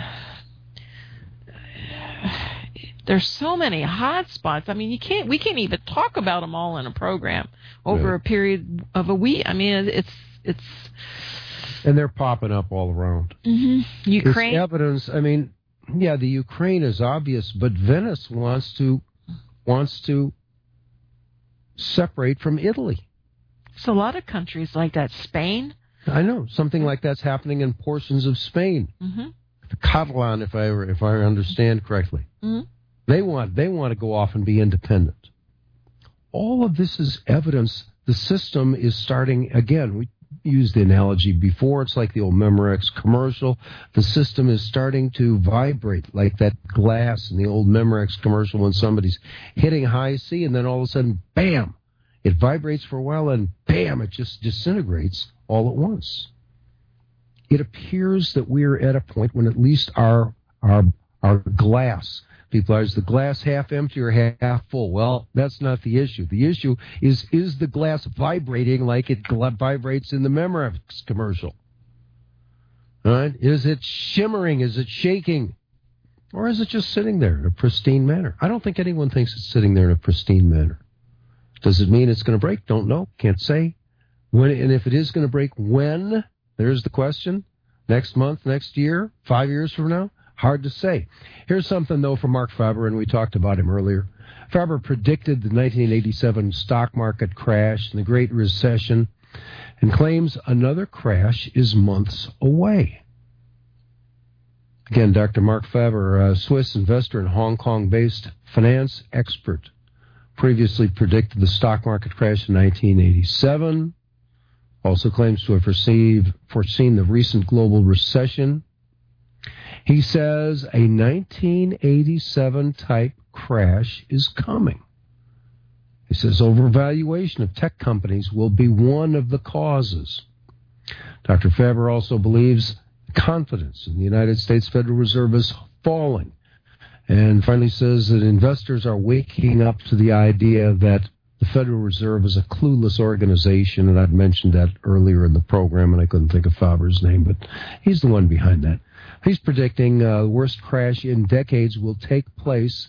[SPEAKER 2] there's so many hot spots. I mean, you can't. We can't even talk about them all in a program over
[SPEAKER 3] yeah.
[SPEAKER 2] a period of a week. I mean, it's it's.
[SPEAKER 3] And they're popping up all around.
[SPEAKER 2] Mm-hmm. Ukraine.
[SPEAKER 3] There's evidence. I mean, yeah, the Ukraine is obvious, but Venice wants to wants to separate from Italy.
[SPEAKER 2] It's a lot of countries like that. Spain.
[SPEAKER 3] I know something like that's happening in portions of Spain.
[SPEAKER 2] Mm-hmm.
[SPEAKER 3] Catalan, if I if I understand correctly.
[SPEAKER 2] Mm-hmm.
[SPEAKER 3] They want they want to go off and be independent. All of this is evidence the system is starting again. We used the analogy before. It's like the old Memorex commercial. The system is starting to vibrate like that glass in the old Memorex commercial when somebody's hitting high C and then all of a sudden, bam, it vibrates for a while and bam, it just disintegrates all at once. It appears that we're at a point when at least our our our glass. People are, is the glass half empty or half full? Well, that's not the issue. The issue is, is the glass vibrating like it gl- vibrates in the Memorex commercial? All right? Is it shimmering? Is it shaking? Or is it just sitting there in a pristine manner? I don't think anyone thinks it's sitting there in a pristine manner. Does it mean it's going to break? Don't know. Can't say. When, and if it is going to break, when? There's the question. Next month, next year, five years from now? Hard to say. Here's something, though, from Mark Faber, and we talked about him earlier. Faber predicted the nineteen eighty-seven stock market crash and the Great Recession and claims another crash is months away. Again, Doctor Mark Faber, a Swiss investor and Hong Kong-based finance expert, previously predicted the stock market crash in nineteen eighty-seven, also claims to have foreseen, foreseen the recent global recession. He says a nineteen eighty-seven type crash is coming. He says overvaluation of tech companies will be one of the causes. Doctor Faber also believes confidence in the United States Federal Reserve is falling, and finally says that investors are waking up to the idea that the Federal Reserve is a clueless organization, and I'd mentioned that earlier in the program, and I couldn't think of Faber's name, but he's the one behind that. He's predicting uh, the worst crash in decades will take place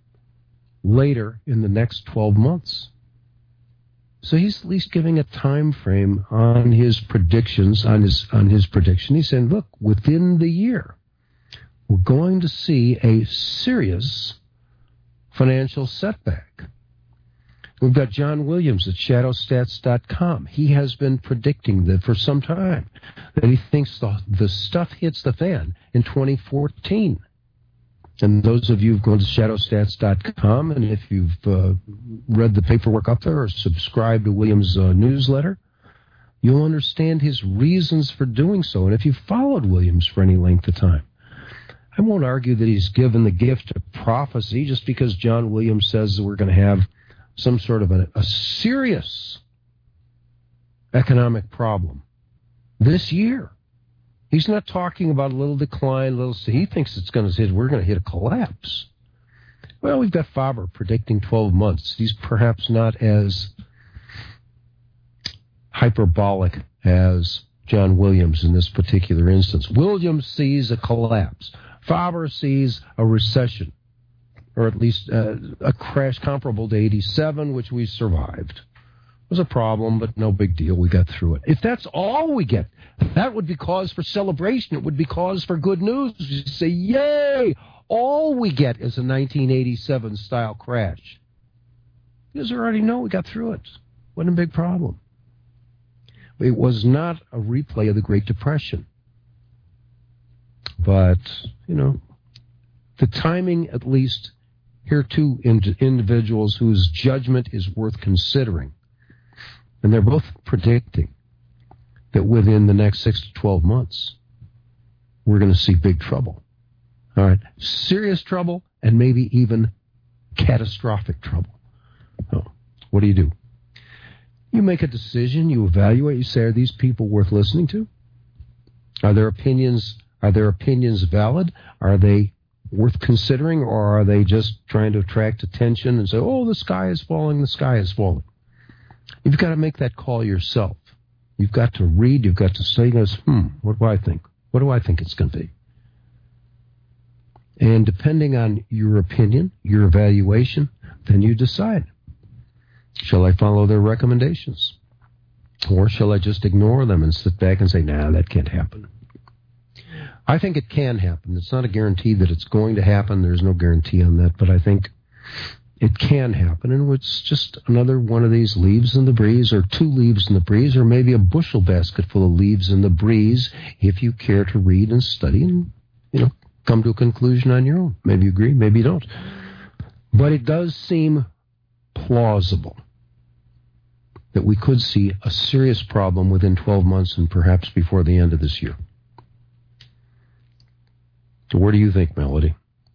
[SPEAKER 3] later in the next twelve months. So he's at least giving a time frame on his predictions, on his on his prediction. He's saying, look, within the year, we're going to see a serious financial setback. We've got John Williams at shadow stats dot com. He has been predicting that for some time, that he thinks the, the stuff hits the fan in twenty fourteen. And those of you who've gone to shadow stats dot com, and if you've uh, read the paperwork up there or subscribed to Williams' uh, newsletter, you'll understand his reasons for doing so. And if you've followed Williams for any length of time, I won't argue that he's given the gift of prophecy just because John Williams says that we're going to have some sort of a, a serious economic problem this year. He's not talking about a little decline, little. He thinks it's going to hit. We're going to hit a collapse. Well, we've got Faber predicting twelve months. He's perhaps not as hyperbolic as John Williams in this particular instance. Williams sees a collapse. Faber sees a recession, or at least uh, a crash comparable to eighty-seven, which we survived. It was a problem, but no big deal. We got through it. If that's all we get, that would be cause for celebration. It would be cause for good news. You say, yay! All we get is a nineteen eighty-seven style crash. Because we already know we got through it. Wasn't a big problem. It was not a replay of the Great Depression. But, you know, the timing, at least, here are two ind- individuals whose judgment is worth considering. And they're both predicting that within the next six to twelve months, we're going to see big trouble. All right, serious trouble and maybe even catastrophic trouble. Oh, what do you do? You make a decision, you evaluate, you say, are these people worth listening to? Are their opinions, are their opinions valid? Are they worth considering, or are they just trying to attract attention and say, oh, the sky is falling, the sky is falling? You've got to make that call yourself. You've got to read, you've got to say, hmm, what do I think? What do I think it's going to be? And depending on your opinion, your evaluation, then you decide. Shall I follow their recommendations? Or shall I just ignore them and sit back and say, nah, that can't happen? I think it can happen. It's not a guarantee that it's going to happen. There's no guarantee on that. But I think it can happen. And it's just another one of these leaves in the breeze, or two leaves in the breeze, or maybe a bushel basket full of leaves in the breeze, if you care to read and study and, you know, come to a conclusion on your own. Maybe you agree, maybe you don't. But it does seem plausible that we could see a serious problem within twelve months and perhaps before the end of this year. So where do you think, Melody?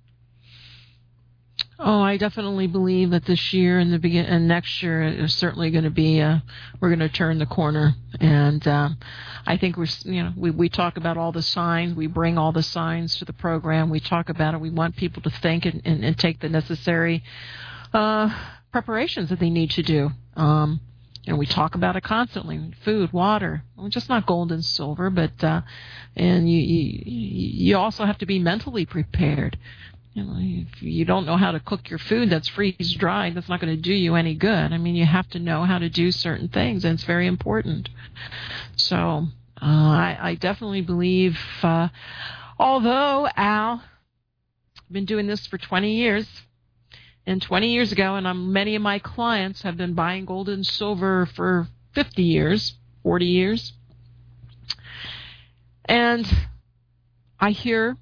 [SPEAKER 2] Oh, I definitely believe that this year and the begin and next year is certainly going to be. Uh, we're going to turn the corner, and um, I think we're. You know, we we talk about all the signs. We bring all the signs to the program. We talk about it. We want people to think and, and, and take the necessary uh, preparations that they need to do. Um, and we talk about it constantly: food, water. Well, just not gold and silver, but uh, and you, you you also have to be mentally prepared. You know, if you don't know how to cook your food that's freeze-dried, that's not going to do you any good. I mean, you have to know how to do certain things, and it's very important. So uh, I, I definitely believe, uh, although, Al, I've been doing this for twenty years, and twenty years ago, and I'm, many of my clients have been buying gold and silver for fifty years, forty years, and I hear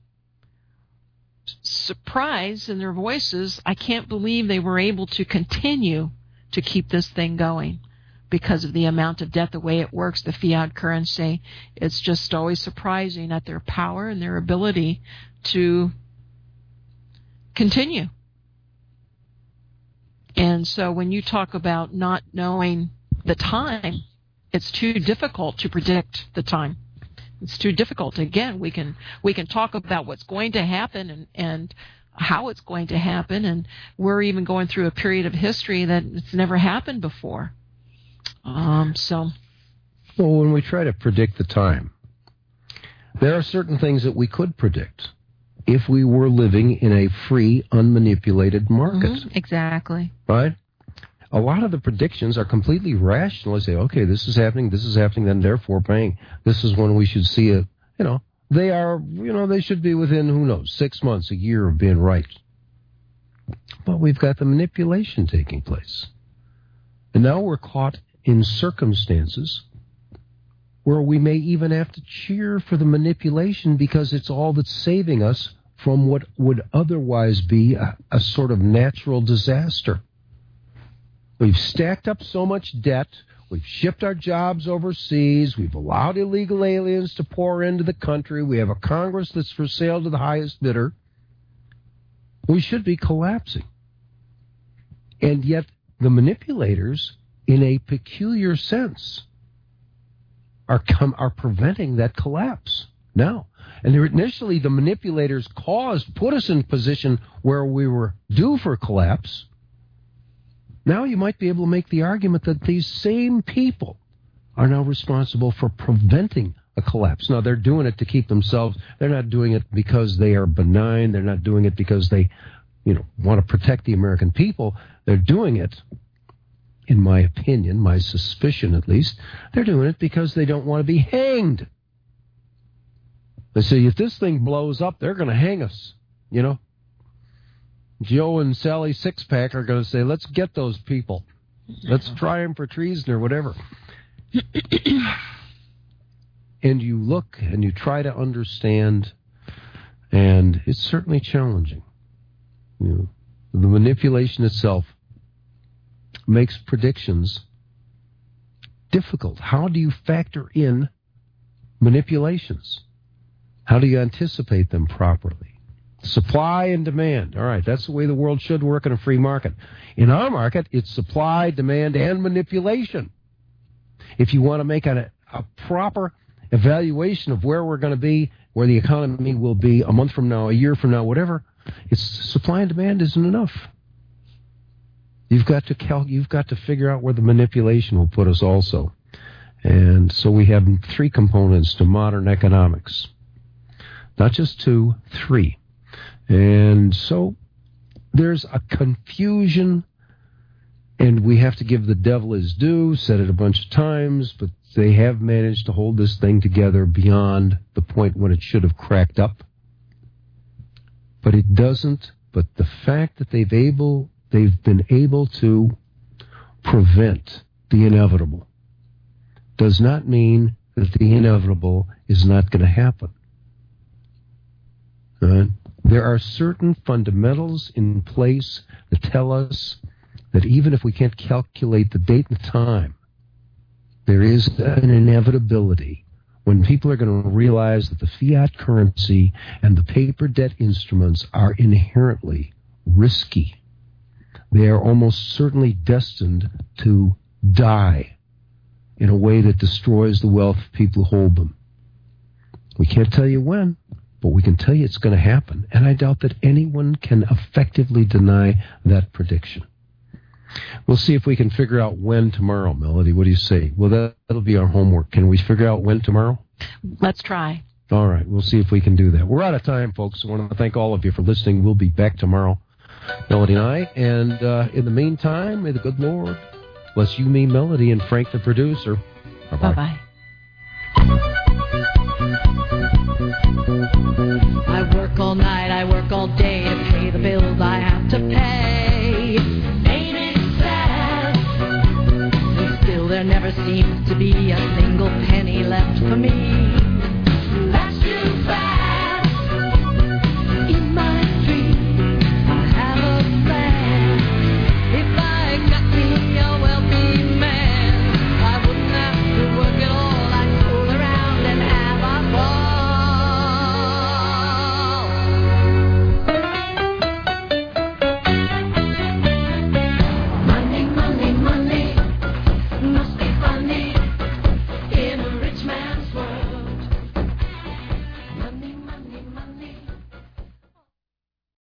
[SPEAKER 2] surprise in their voices. I can't believe they were able to continue to keep this thing going because of the amount of debt, the way it works, the fiat currency. It's just always surprising at their power and their ability to continue. And so when you talk about not knowing the time, it's too difficult to predict the time. It's too difficult. Again, we can we can talk about what's going to happen and, and how it's going to happen, and we're even going through a period of history that it's never happened before. Um, so,
[SPEAKER 3] well, when we try to predict the time, there are certain things that we could predict if we were living in a free, unmanipulated market.
[SPEAKER 2] Mm-hmm, exactly.
[SPEAKER 3] Right? A lot of the predictions are completely rational. They say, okay, this is happening, this is happening, then therefore bang, this is when we should see it. You know, they are, you know, they should be within, who knows, six months, a year of being right. But we've got the manipulation taking place. And now we're caught in circumstances where we may even have to cheer for the manipulation because it's all that's saving us from what would otherwise be a, a sort of natural disaster. We've stacked up so much debt. We've shipped our jobs overseas. We've allowed illegal aliens to pour into the country. We have a Congress that's for sale to the highest bidder. We should be collapsing. And yet the manipulators, in a peculiar sense, are come, are preventing that collapse now. And initially the manipulators caused, put us in a position where we were due for collapse. Now you might be able to make the argument that these same people are now responsible for preventing a collapse. Now, they're doing it to keep themselves. They're not doing it because they are benign. They're not doing it because they, you know, want to protect the American people. They're doing it, in my opinion, my suspicion at least, they're doing it because they don't want to be hanged. They say, if this thing blows up, they're going to hang us, you know. Joe and Sally Sixpack are going to say, let's get those people. Let's try them for treason or whatever. And you look and you try to understand, and it's certainly challenging. You know, the manipulation itself makes predictions difficult. How do you factor in manipulations? How do you anticipate them properly? Supply and demand. All right, that's the way the world should work in a free market. In our market, it's supply, demand, and manipulation. If you want to make a, a proper evaluation of where we're going to be, where the economy will be a month from now, a year from now, whatever, it's supply and demand isn't enough. You've got to cal- you've got to figure out where the manipulation will put us also. And so we have three components to modern economics. Not just two, three. And so there's a confusion, and we have to give the devil his due, said it a bunch of times, but they have managed to hold this thing together beyond the point when it should have cracked up. But it doesn't, but the fact that they've able they've been able to prevent the inevitable does not mean that the inevitable is not going to happen. All right? There are certain fundamentals in place that tell us that even if we can't calculate the date and the time, there is an inevitability when people are going to realize that the fiat currency and the paper debt instruments are inherently risky. They are almost certainly destined to die in a way that destroys the wealth of people who hold them. We can't tell you when, but we can tell you it's going to happen. And I doubt that anyone can effectively deny that prediction. We'll see if we can figure out when tomorrow, Melody. What do you say? Well, that, that'll be our homework. Can we figure out when tomorrow?
[SPEAKER 2] Let's try.
[SPEAKER 3] All right. We'll see if we can do that. We're out of time, folks. I want to thank all of you for listening. We'll be back tomorrow, Melody and I. And uh, in the meantime, may the good Lord bless you, me, Melody, and Frank, the producer. Bye-bye.
[SPEAKER 2] Bye-bye.
[SPEAKER 7] I work all night, I work all day to pay the bills I have to pay. Ain't it sad? And still there never seems to be a single penny left for me. That's